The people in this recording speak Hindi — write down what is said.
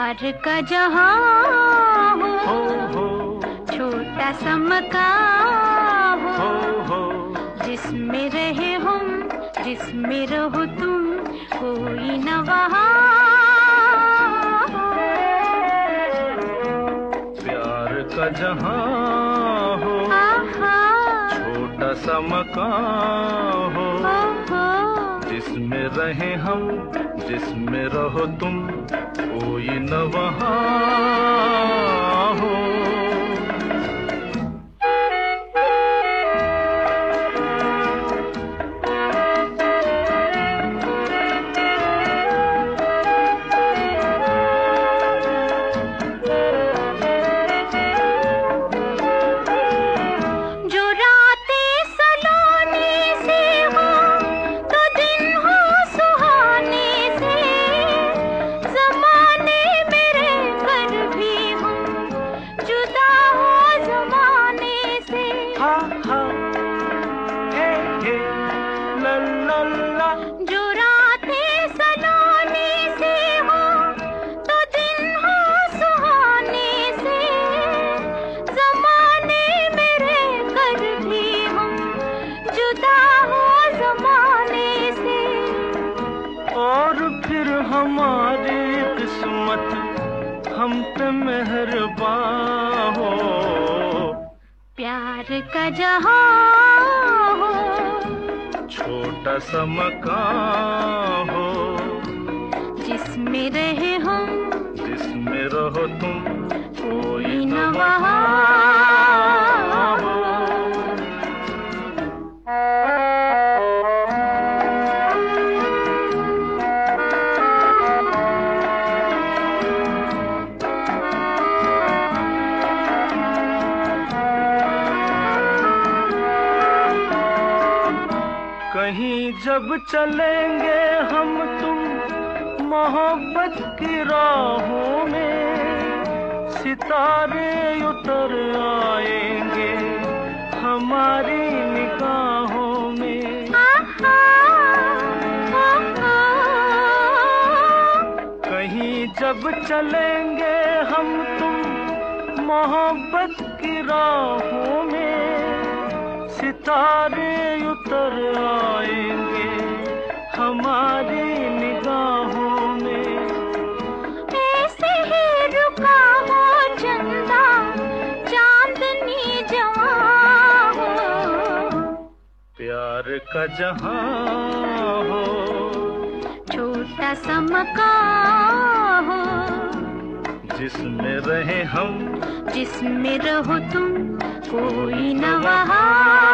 प्यार का जहां हो, छोटा सा मकान हो, जिसमें रहे हम, जिसमें रहो तुम, कोई न वहाँ। प्यार का जहां हो, छोटा सा मकान हो, जिसमें रहे हम, जिसमें रहो तुम, कोई न वहाँ हो। जो रातें सलोने से हो तो दिन हो सुहाने से, जमाने मेरे कर भी हम जुदा हो जमाने से। और फिर हमारी किस्मत हम पे मेहरबान हो। प्यार का जहां हो, छोटा सा मकान हो, जिसमें रहे हम, जिसमें रहो तुम, कोई न वहाँ हो। कहीं जब चलेंगे हम तुम मोहब्बत की राहों में, सितारे उतर आएंगे हमारी निगाहों में। कहीं जब चलेंगे हम तुम मोहब्बत की राहों में, सितारे उतर आएंगे हमारी निगाहों में। ऐसे ही रुका हो चंदा, चांदनी जवां हो। प्यार का जहां हो, छोटा सा मकान हो, जिसमें रहे हम, जिसमें रहो तुम, कोई न वहाँ।